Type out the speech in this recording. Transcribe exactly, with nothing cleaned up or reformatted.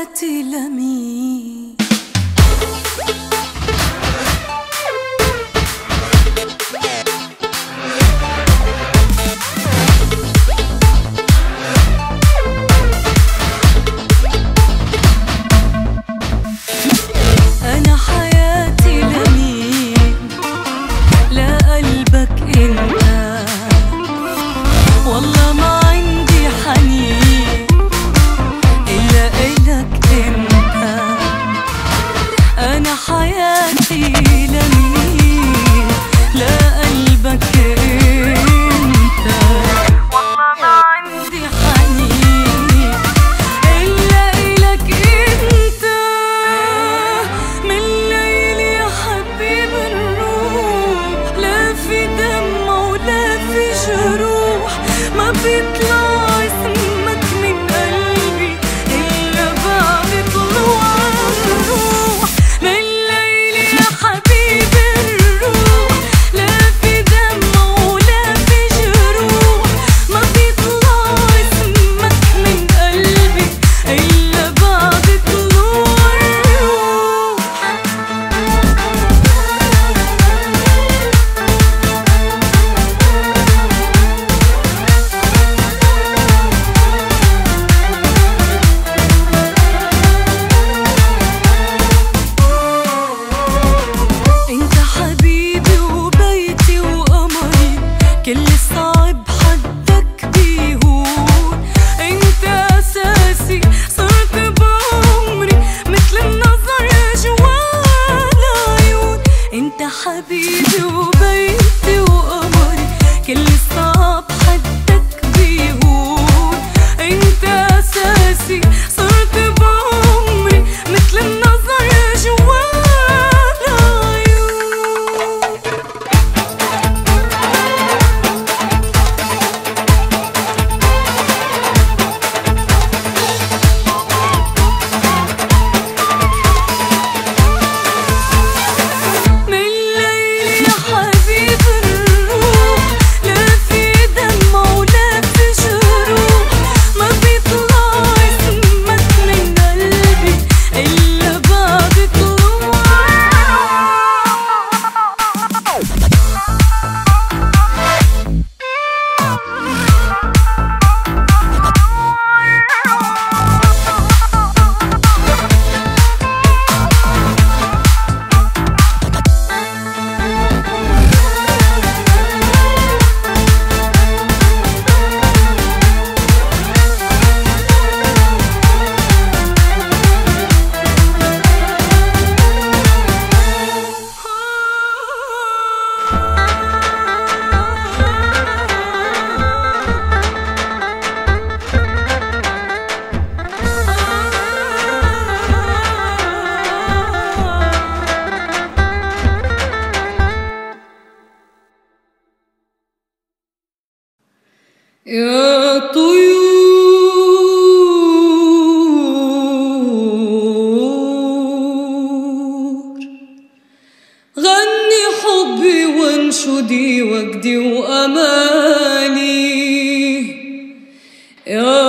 حياتي لمين؟ أنا حياتي لمين؟ لا قلبك أنت، والله ما عندي حنين إلا إلك أنت. أنا حياتي لمين؟ لا قلبك أنت، والله ما عندي حنين إلا إلك أنت. من ليل يا حبيب الروح، لا في دمع ولا في جروح، ما بيطلع اسمك من قلبي إلا بعد طلوع الروح. من ليل يا حبيب الروح، لا في دمع ولا في جروح، ما بيطلع اسمك من قلبي إلا بعد طلوع الروح. انت حبيبي وبيتي وقمري، كل صعب حدك بيهون. انت اساسي صرت بعمري، مثل النظر جوال عيون. انت حبيبي وبيتي وقمري، كل صعب حدك بيهون. انت اساسي صرت بعمري، مثل النظر جوال عيون. من ليل يا حبيب الروح، لا في دمع ولا في جروح، ما بيطلع اسمك من قلبي إلا بعد طلوع يا طيور، غني حبي وانشدي وجدي وأماني. يا